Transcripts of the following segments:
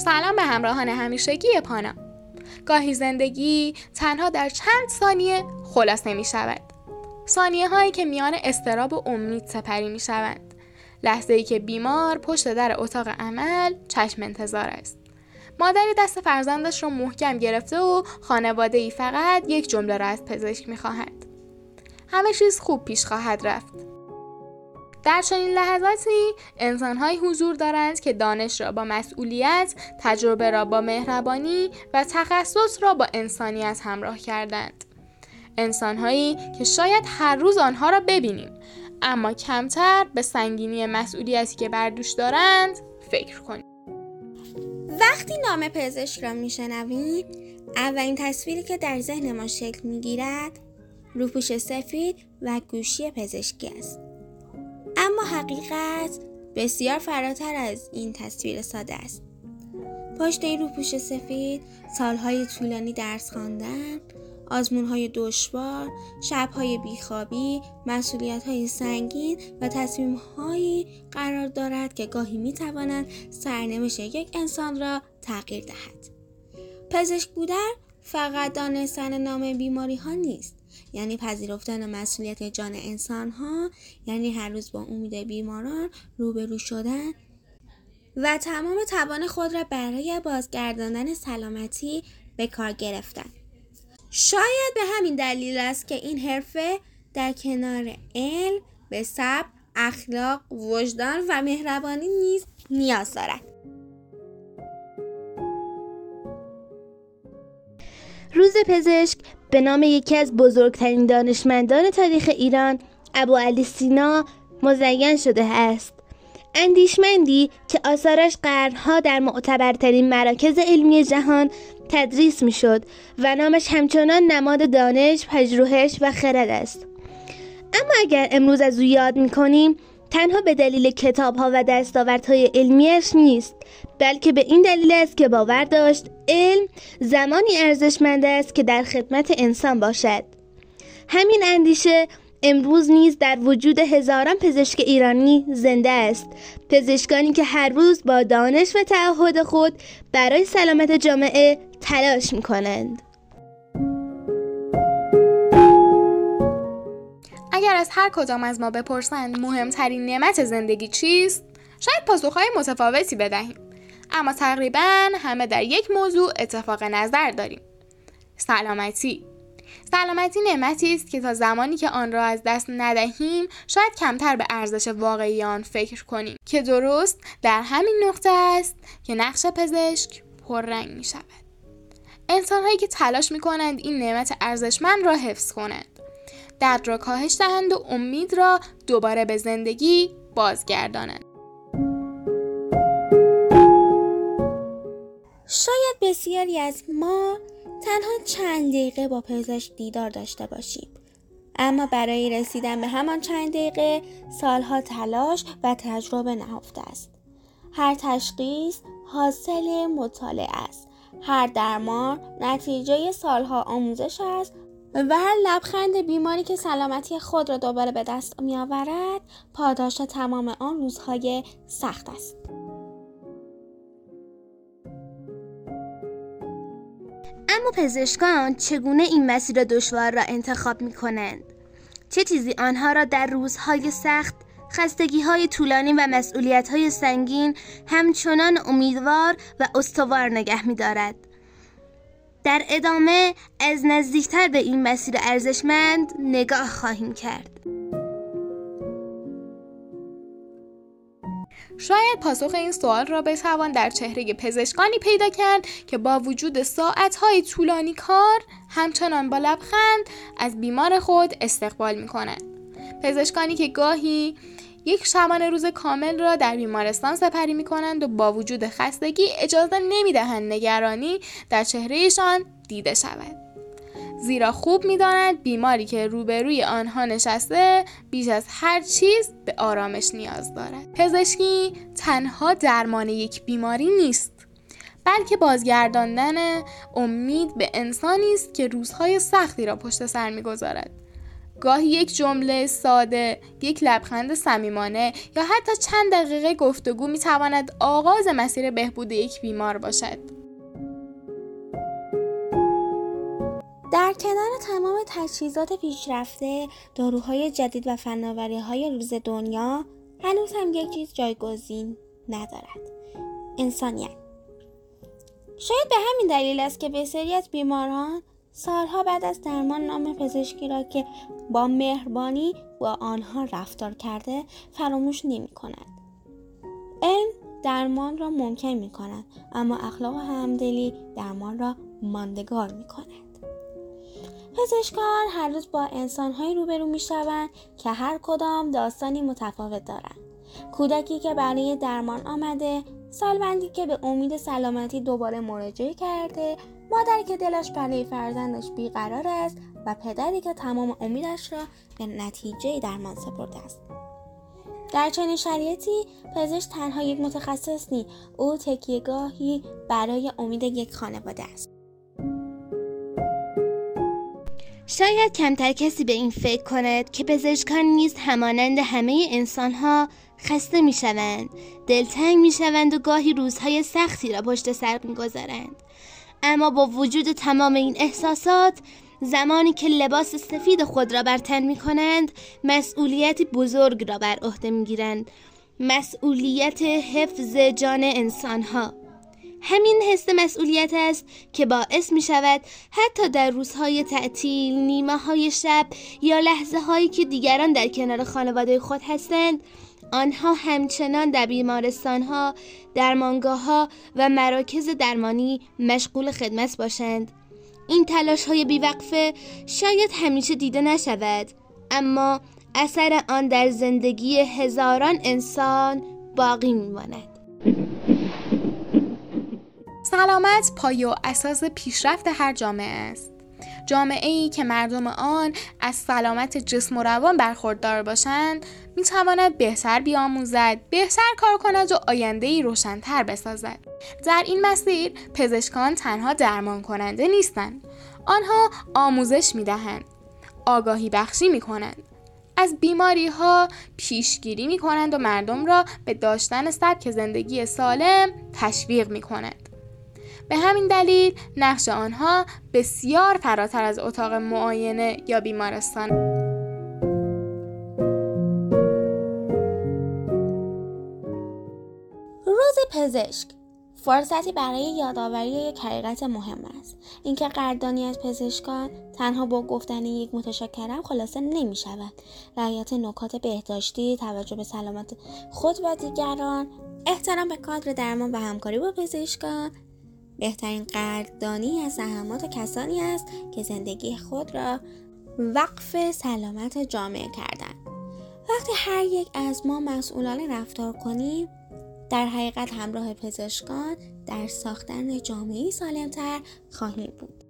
سلام به همراهان همیشگی پانا. گاهی زندگی تنها در چند ثانیه خلاصه می شود. ثانیه هایی که میان اضطراب و امید سپری می شوند. لحظه ای که بیمار پشت در اتاق عمل چشم انتظار است. مادری دست فرزندش را محکم گرفته و خانواده ای فقط یک جمله را از پزشک می خواهد. همه چیز خوب پیش خواهد رفت. در چنین لحظاتی انسان‌هایی حضور دارند که دانش را با مسئولیت، تجربه را با مهربانی و تخصص را با انسانیت همراه کردند. انسان‌هایی که شاید هر روز آنها را ببینیم، اما کمتر به سنگینی مسئولیتی که بر دوش دارند فکر کنیم. وقتی نام پزشک را میشنویم، اولین تصویری که در ذهن ما شکل میگیرد روپوش سفید و گوشی پزشکی است. اما حقیقت بسیار فراتر از این تصویر ساده است. پشت این روپوش سفید سالهای طولانی درس خواندن، آزمونهای دشوار، شبهای بیخوابی، مسئولیتهای سنگین و تصمیمهایی قرار دارد که گاهی میتوانند سرنوشت یک انسان را تغییر دهد. پزشک بودن فقط دانستن نام بیماری ها نیست، یعنی پذیرفتن مسئولیت جان انسان ها، یعنی هر روز با امید بیماران روبرو شدن و تمام توان خود را برای بازگرداندن سلامتی به کار گرفتن. شاید به همین دلیل است که این حرفه در کنار علم به صبر، اخلاق، وجدان و مهربانی نیز نیاز دارد. روز پزشک به نام یکی از بزرگترین دانشمندان تاریخ ایران، ابوعلی سینا، مزین شده است. اندیشمندی که آثارش قرنها در معتبرترین مراکز علمی جهان تدریس میشد و نامش همچنان نماد دانش، پژوهش و خرد است. اما اگر امروز از او یاد میکنیم، تنها به دلیل کتاب‌ها و دستاوردهای علمیش نیست، بلکه به این دلیل است که باور داشت علم زمانی ارزشمند است که در خدمت انسان باشد. همین اندیشه امروز نیز در وجود هزاران پزشک ایرانی زنده است. پزشکانی که هر روز با دانش و تعهد خود برای سلامت جامعه تلاش می‌کنند. اگر از هر کدام از ما بپرسند مهمترین نعمت زندگی چیست، شاید پاسخهای متفاوتی بدهیم، اما تقریباً همه در یک موضوع اتفاق نظر داریم: سلامتی. سلامتی نعمتی است که تا زمانی که آن را از دست ندهیم شاید کمتر به ارزش واقعی آن فکر کنیم، که درست در همین نقطه است که نقش پزشک پررنگ می شود. انسان‌هایی که تلاش می کنند این نعمت ارزشمند را حفظ کنند، درد را کاهش دهند و امید را دوباره به زندگی بازگردانند. شاید بسیاری از ما تنها چند دقیقه با پزشک دیدار داشته باشیم، اما برای رسیدن به همان چند دقیقه سالها تلاش و تجربه نهفته است. هر تشخیص حاصل مطالعه است، هر درمان نتیجه سالها آموزش است و هر لبخند بیماری که سلامتی خود را دوباره به دست می آورد پاداش تمام آن روزهای سخت است. اما پزشکان چگونه این مسیر دشوار را انتخاب می کنند؟ چه چیزی آنها را در روزهای سخت، خستگی‌های طولانی و مسئولیت‌های سنگین همچنان امیدوار و استوار نگه می‌دارد؟ در ادامه از نزدیکتر به این مسیر ارزشمند نگاه خواهیم کرد. شاید پاسخ این سوال را بتوان در چهره پزشکانی پیدا کرد که با وجود ساعت‌های طولانی کار همچنان با لبخند از بیمار خود استقبال می‌کنند. پزشکانی که گاهی یک شبانه روز کامل را در بیمارستان سپری می‌کنند و با وجود خستگی اجازه نمی‌دهند نگرانی در چهرهشان دیده شود، زیرا خوب می‌دانند بیماری که روبروی آنها نشسته بیش از هر چیز به آرامش نیاز دارد. پزشکی تنها درمان یک بیماری نیست، بلکه بازگرداندن امید به انسانی است که روزهای سختی را پشت سر می‌گذارد. گاهی یک جمله ساده، یک لبخند صمیمانه یا حتی چند دقیقه گفتگو میتواند آغاز مسیر بهبود یک بیمار باشد. در کنار تمام تجهیزات پیشرفته، داروهای جدید و فناوری‌های روز دنیا، هنوز هم یک چیز جایگزین ندارد: انسانیت. شاید به همین دلیل است که بسیاری از بیماران سالها بعد از درمان نام پزشکی را که با مهربانی با آنها رفتار کرده فراموش نمی‌کنند. علم درمان را ممکن می‌کند، اما اخلاق و همدلی درمان را ماندگار می‌کند. پزشکان هر روز با انسان‌هایی روبرو می‌شوند که هر کدام داستانی متفاوت دارند. کودکی که برای درمان آمده، سالمندی که به امید سلامتی دوباره مراجعه کرده، مادری که دلش برای فرزندش بیقرار است و پدری که تمام امیدش را به نتیجه درمان سپرده است. در چنین شرایطی پزشک تنها یک متخصص نیست، او تکیه‌گاهی برای امید یک خانواده است. شاید کمتر کسی به این فکر کند که پزشکان نیز همانند همه انسان‌ها خسته می‌شوند، دلتنگ می‌شوند و گاهی روزهای سختی را پشت سر می‌گذارند. اما با وجود تمام این احساسات، زمانی که لباس سفید خود را بر تن می‌کنند، مسئولیتی بزرگ را بر عهده می‌گیرند: مسئولیت حفظ جان انسان‌ها. همین حس مسئولیت است که باعث می شود حتی در روزهای تعطیل، نیمه های شب یا لحظه هایی که دیگران در کنار خانواده خود هستند، آنها همچنان در بیمارستان ها، درمانگاه ها و مراکز درمانی مشغول خدمت باشند. این تلاش های بیوقفه شاید همیشه دیده نشود، اما اثر آن در زندگی هزاران انسان باقی می ماند. سلامت پایه و اساس پیشرفت هر جامعه است. جامعه‌ای که مردم آن از سلامت جسم و روان برخوردار باشند، می‌تواند بهتر بیاموزد، بهتر کار کند و آینده‌ای روشن‌تر بسازد. در این مسیر پزشکان تنها درمان کننده نیستند. آنها آموزش می‌دهند، آگاهی بخشی می‌کنند، از بیماری‌ها پیشگیری می‌کنند و مردم را به داشتن سبک زندگی سالم تشویق می‌کنند. به همین دلیل نقش آنها بسیار فراتر از اتاق معاینه یا بیمارستان. روز پزشک فرصتی برای یادآوری یک حقیقت مهم است: اینکه قدردانی از پزشکان تنها با گفتن یک متشکرم خلاصه نمی شود. رعایت نکات بهداشتی، توجه به سلامت خود و دیگران، احترام به کادر درمان و همکاری با پزشکان بهترین قدردانی از زحمات کسانی است که زندگی خود را وقف سلامت جامعه کردند. وقتی هر یک از ما مسئولانه رفتار کنیم، در حقیقت همراه پزشکان در ساختن جامعه‌ای سالم‌تر خواهیم بود.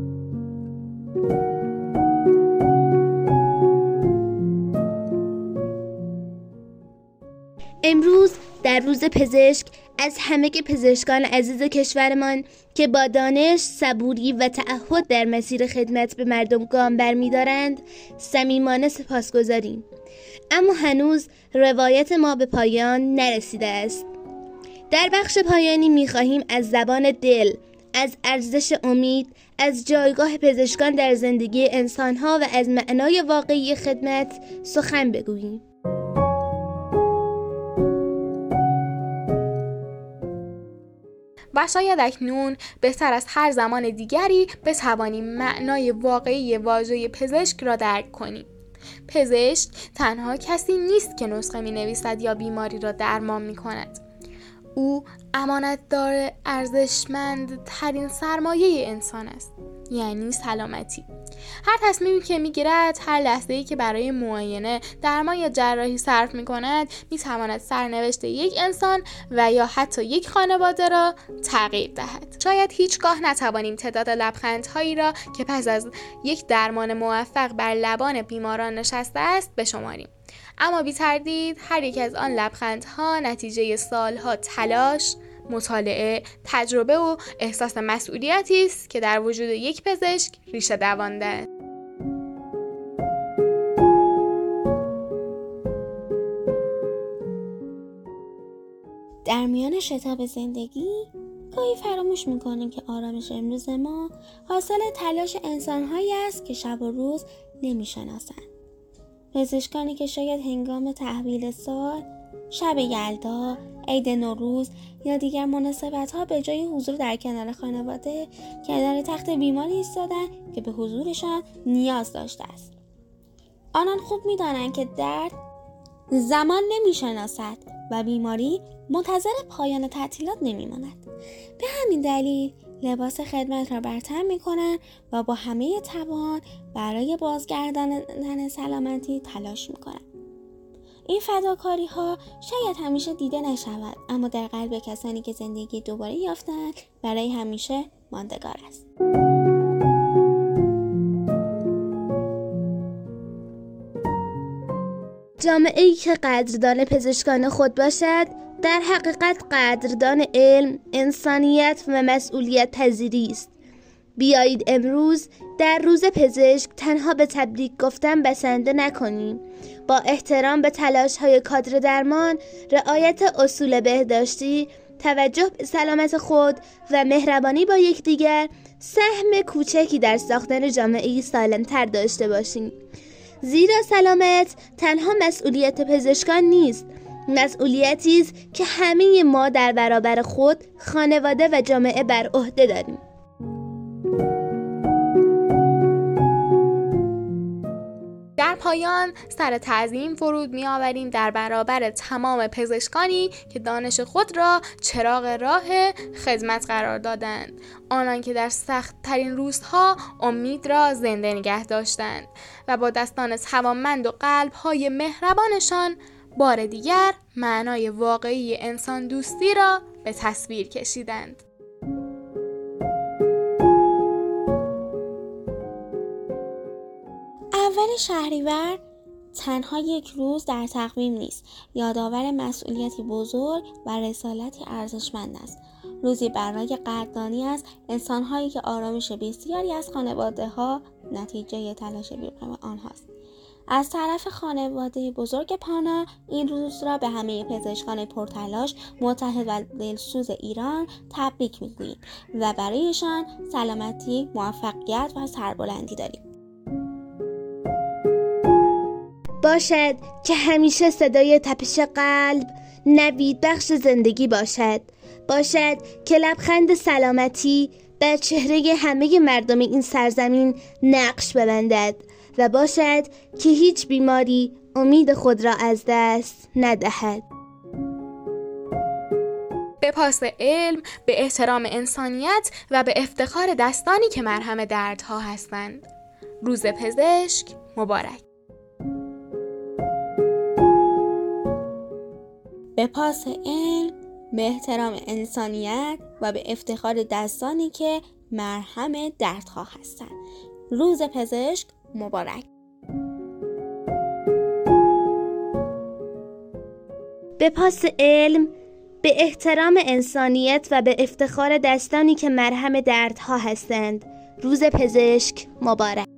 امروز در روز پزشک از همه پزشکان عزیز کشورمان که با دانش، صبوری و تعهد در مسیر خدمت به مردم گام برمی‌دارند، صمیمانه سپاسگزاریم. اما هنوز روایت ما به پایان نرسیده است. در بخش پایانی می‌خواهیم از زبان دل، از ارزش امید، از جایگاه پزشکان در زندگی انسان‌ها و از معنای واقعی خدمت سخن بگوییم. و شاید اکنون بهتر از هر زمان دیگری بتوانیم معنای واقعی واژه پزشک را درک کنیم. پزشک تنها کسی نیست که نسخه می نویسد یا بیماری را درمان می کند. او امانتدار ارزشمند ترین سرمایه انسان است، یعنی سلامتی. هر تصمیمی که میگیرد، هر لحظه‌ای که برای معاینه، درمان یا جراحی صرف میکند، میتواند سرنوشت یک انسان و یا حتی یک خانواده را تغییر دهد. شاید هیچگاه نتوانیم تعداد لبخندهایی را که پس از یک درمان موفق بر لبان بیماران نشسته است بشماریم، اما بی تردید هر یک از آن لبخندها نتیجه سالها تلاش، مطالعه، تجربه و احساس مسئولیتی است که در وجود یک پزشک ریشه دوانده است. میان شتاب زندگی گاهی فراموش میکنیم که آرامش امروز ما حاصل تلاش انسان‌هایی است که شب و روز نمیشناسند. پزشکانی که شاید هنگام تحویل سال، شب یلدا، عید نوروز یا دیگر مناسبت‌ها به جای حضور در کنار خانواده کنار تخت بیماری ایستادند که به حضورشان نیاز داشته است. آنان خوب می‌دانند که درد زمان نمی‌شناسد و بیماری منتظر پایان تعطیلات نمی‌ماند. به همین دلیل لباس خدمت را بر تن می‌کنند و با همه توان برای بازگرداندن سلامتی تلاش می‌کنند. این فداکاری‌ها شاید همیشه دیده نشود، اما در قلب کسانی که زندگی دوباره یافتند برای همیشه ماندگار است. جامعه‌ای که قدردان پزشکان خود باشد، در حقیقت قدردان علم، انسانیت و مسئولیت پذیری است. بیایید امروز در روز پزشک تنها به تبریک گفتن بسنده نکنیم. با احترام به تلاش‌های کادر درمان، رعایت اصول بهداشتی، توجه به سلامت خود و مهربانی با یکدیگر، سهم کوچکی در ساختن جامعه‌ای سالم‌تر داشته باشیم. زیرا سلامت تنها مسئولیت پزشکان نیست، مسئولیتی است که همه ما در برابر خود، خانواده و جامعه بر عهده داریم. در پایان سر تعظیم فرود می آوریم در برابر تمام پزشکانی که دانش خود را چراغ راه خدمت قرار دادند، آنان که در سخت ترین روزها امید را زنده نگه داشتند و با دستان توانمند و قلب‌های مهربانشان بار دیگر معنای واقعی انسان دوستی را به تصویر کشیدند. اول شهریور تنها یک روز در تقویم نیست، یادآور مسئولیتی بزرگ و رسالتی ارزشمند است. روزی برای قدردانی از انسان‌هایی که آرامش بسیاری از خانواده‌ها نتیجه تلاش بی‌پایان آنهاست. از طرف خانواده بزرگ پانا این روز را به همه پزشکان پرتلاش، متحد و دلسوز ایران تبریک می‌گوییم و برایشان سلامتی، موفقیت و سربلندی داریم. باشد که همیشه صدای تپش قلب نوید بخش زندگی باشد. باشد که لبخند سلامتی بر چهره همه مردم این سرزمین نقش ببندد و باشد که هیچ بیماری امید خود را از دست ندهد. به پاس علم، به احترام انسانیت و به افتخار دستانی که مرهم دردها هستند. روز پزشک مبارک. به پاس علم، به احترام انسانیت و به افتخار دستانی که مرهم دردها هستند. روز پزشک مبارک. به پاس علم، به احترام انسانیت و به افتخار دستانی که مرهم دردها هستند. روز پزشک مبارک.